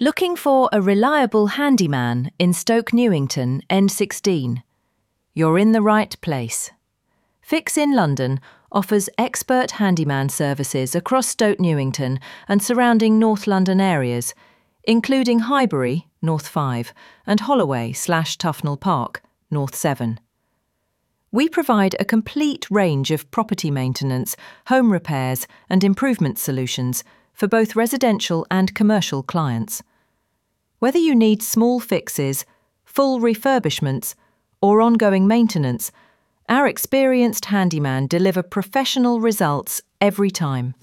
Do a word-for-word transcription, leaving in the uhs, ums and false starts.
Looking for a reliable handyman in Stoke Newington, N sixteen? You're in the right place. Fix in London offers expert handyman services across Stoke Newington and surrounding North London areas, including Highbury, North five, and Holloway slash Tufnell Park, North seven. We provide a complete range of property maintenance, home repairs and improvement solutions for both residential and commercial clients. Whether you need small fixes, full refurbishments, or ongoing maintenance, our experienced handyman deliver professional results every time.